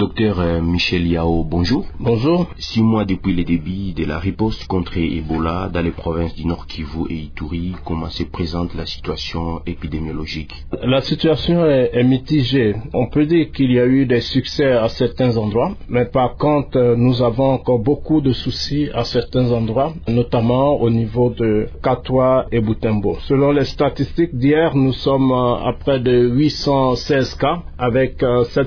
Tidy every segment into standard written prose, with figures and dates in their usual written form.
Docteur Michel Yao, bonjour. Bonjour. 6 mois depuis le début de la riposte contre Ebola dans les provinces du Nord Kivu et Ituri, comment se présente la situation épidémiologique? La situation est mitigée. On peut dire qu'il y a eu des succès à certains endroits, mais par contre, nous avons encore beaucoup de soucis à certains endroits, notamment au niveau de Katwa et Butembo. Selon les statistiques d'hier, nous sommes à près de 816 cas, avec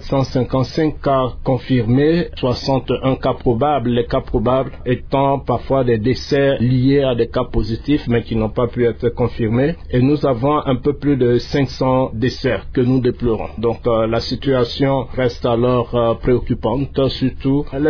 755 cas confirmés, 61 cas probables, les cas probables étant parfois des décès liés à des cas positifs mais qui n'ont pas pu être confirmés. Et nous avons un peu plus de 500 décès que nous déplorons. Donc la situation reste alors préoccupante, surtout les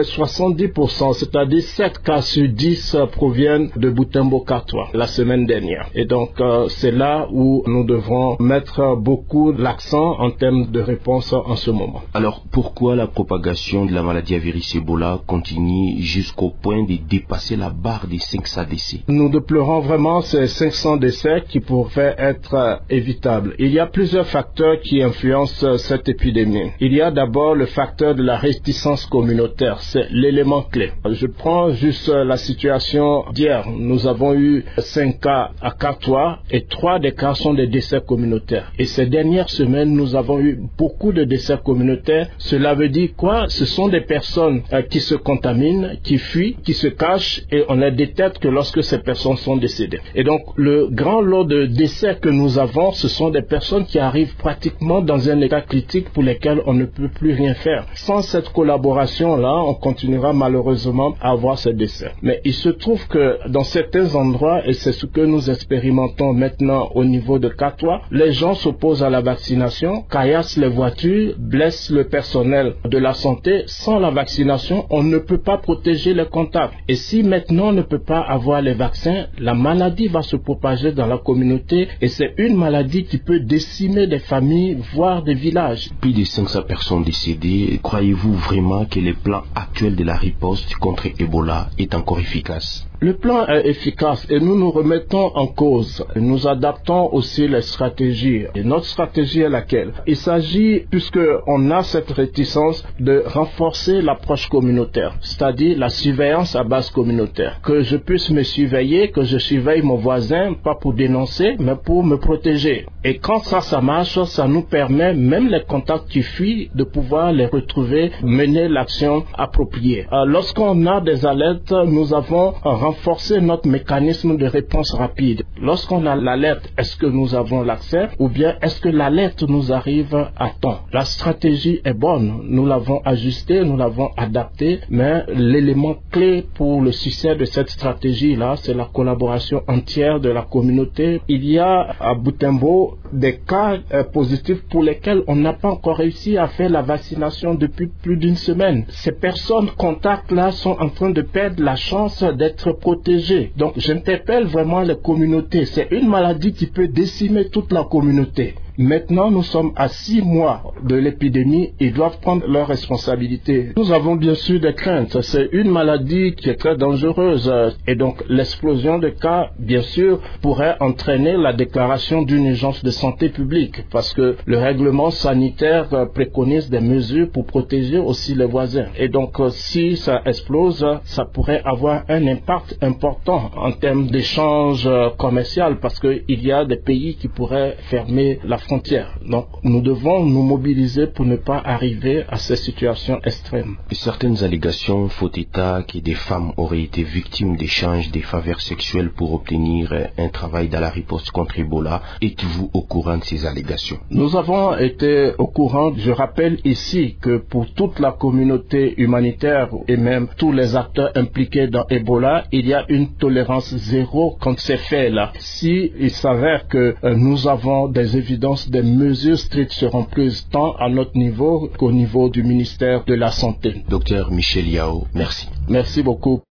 70%, c'est-à-dire 7 cas sur 10 proviennent de Butembo-Katwa la semaine dernière. Et donc c'est là où nous devrons mettre beaucoup l'accent en termes de réponse en ce moment. Alors pourquoi la propagation de la maladie à virus Ebola continue jusqu'au point de dépasser la barre des 500 décès? Nous déplorons vraiment ces 500 décès qui pourraient être évitables. Il y a plusieurs facteurs qui influencent cette épidémie. Il y a d'abord le facteur de la réticence communautaire, c'est l'élément clé. Je prends juste la situation d'hier. Nous avons eu 5 cas à Katwa et 3 des cas sont des décès communautaires. Et ces dernières semaines, nous avons eu beaucoup de décès communautaires. Cela veut dire quoi? Ce sont des personnes qui se contaminent, qui fuient, qui se cachent et on les détecte que lorsque ces personnes sont décédées. Et donc le grand lot de décès que nous avons, ce sont des personnes qui arrivent pratiquement dans un état critique pour lesquels on ne peut plus rien faire. Sans cette collaboration-là, on continuera malheureusement à avoir ces décès. Mais il se trouve que dans certains endroits, et c'est ce que nous expérimentons maintenant au niveau de Katwa, les gens s'opposent à la vaccination, caillassent les voitures, blessent le personnel de la santé. Sans la vaccination, on ne peut pas protéger les contacts. Et si maintenant on ne peut pas avoir les vaccins, la maladie va se propager dans la communauté et c'est une maladie qui peut décimer des familles, voire des villages. Plus de 500 personnes décédées. Croyez-vous vraiment que le plan actuel de la riposte contre Ebola est encore efficace? Le plan est efficace et nous nous remettons en cause. Nous adaptons aussi les stratégies. Et notre stratégie est laquelle? Il s'agit, puisqu'on a cette réticence, de renforcer l'approche communautaire, c'est-à-dire la surveillance à base communautaire. Que je puisse me surveiller, que je surveille mon voisin, pas pour dénoncer, mais pour me protéger. Et quand ça marche, ça nous permet, même les contacts qui fuient, de pouvoir les retrouver, mener l'action appropriée. Lorsqu'on a des alertes, nous avons renforcer notre mécanisme de réponse rapide. Lorsqu'on a l'alerte, est-ce que nous avons l'accès ou bien est-ce que l'alerte nous arrive à temps? La stratégie est bonne, nous l'avons ajustée, nous l'avons adaptée, mais l'élément clé pour le succès de cette stratégie-là, c'est la collaboration entière de la communauté. Il y a à Butembo des cas positifs pour lesquels on n'a pas encore réussi à faire la vaccination depuis plus d'une semaine. Ces personnes contacts-là sont en train de perdre la chance d'être protégés. Donc j'interpelle vraiment les communautés. C'est une maladie qui peut décimer toute la communauté. Maintenant, nous sommes à 6 mois de l'épidémie. Ils doivent prendre leurs responsabilités. Nous avons bien sûr des craintes. C'est une maladie qui est très dangereuse. Et donc, l'explosion de cas, bien sûr, pourrait entraîner la déclaration d'une urgence de santé publique. Parce que le règlement sanitaire préconise des mesures pour protéger aussi les voisins. Et donc, si ça explose, ça pourrait avoir un impact important en termes d'échange commercial. Parce qu'il y a des pays qui pourraient fermer la frontière. Donc, nous devons nous mobiliser pour ne pas arriver à ces situations extrêmes. Certaines allégations font état que des femmes auraient été victimes d'échanges de faveurs sexuelles pour obtenir un travail dans la riposte contre Ebola. Êtes-vous au courant de ces allégations? Nous avons été au courant. Je rappelle ici que pour toute la communauté humanitaire et même tous les acteurs impliqués dans Ebola, il y a une tolérance zéro contre ces faits-là. Si il s'avère que nous avons des évidences, des mesures strictes seront prises tant à notre niveau qu'au niveau du ministère de la Santé. Docteur Michel Yao, merci. Merci beaucoup.